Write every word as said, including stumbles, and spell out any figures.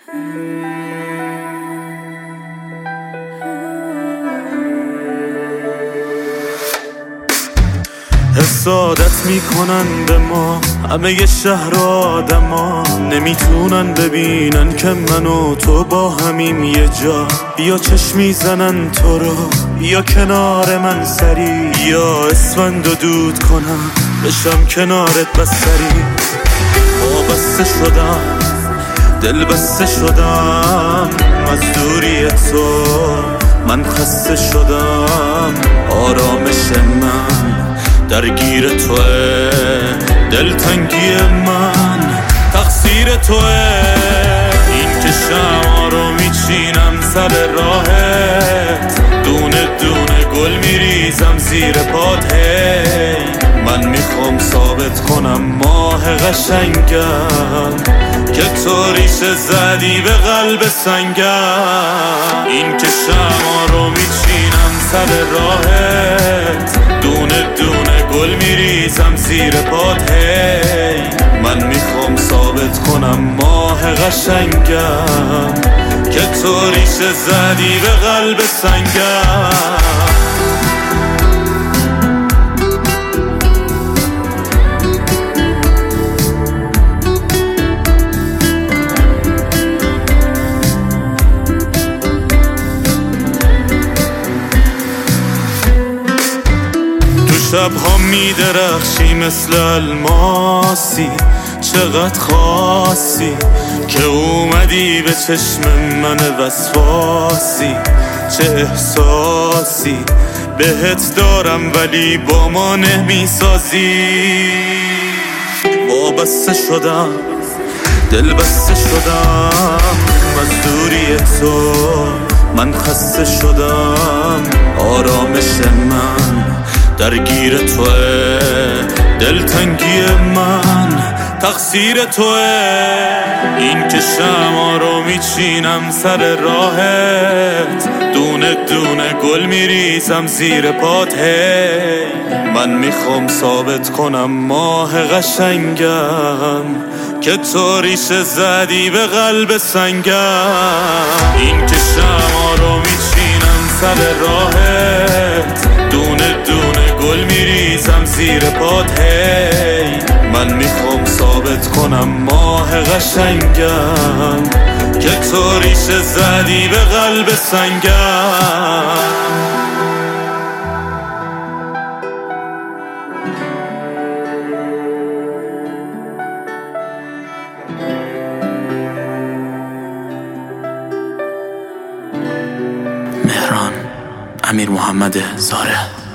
حسادت میکنن به ما همه ی شهر و آدما، نمیتونن ببینن که من و تو با همیم یه جا. بیا چشم میزنن تو رو، بیا کنار من سری، یا اسفند و دود کنم بشم کنارت بسری. وابسته شدم، دل بسته شدم از دوری تو، من خسته شدم. آرامش من درگیر توه، دلتنگی من تقصیر توه. این که شمع رو میچینم سر راهت، دونه دونه گل میریزم زیر پات. هی من میخوام ثابت کنم ماه قشنگم که تو ریشه زدی به قلب سنگم. این که شمع رو میچینم سر راهت، دونه دونه گل میریزم زیر پات. هی من میخوام ثابت کنم ماه قشنگم که تو ریشه زدی به قلب سنگم. شبها میدرخشی مثل الماسی، چقدر خاصی که اومدی به چشم من وسواسی. چه احساسی بهت دارم ولی با ما نمیسازی. وابسته شدم، دل بسته شدم از دوری تو، من خسته شدم. آرامش من درگیر توه، دلتنگی من تقصیر توه. این که شمع رو میچینم سر راهت، دونه دونه گل میریزم زیر پات. هی من میخوام ثابت کنم ماه قشنگم که تو ریشه زدی به قلب سنگم. این که شمع رو میچینم سر راهت، دونه دونه گل میریزم زیر پات. هی من میخوام ثابت کنم ماه قشنگم که تو ریشه زدی به قلب سنگم. مهران امیر محمد زاره.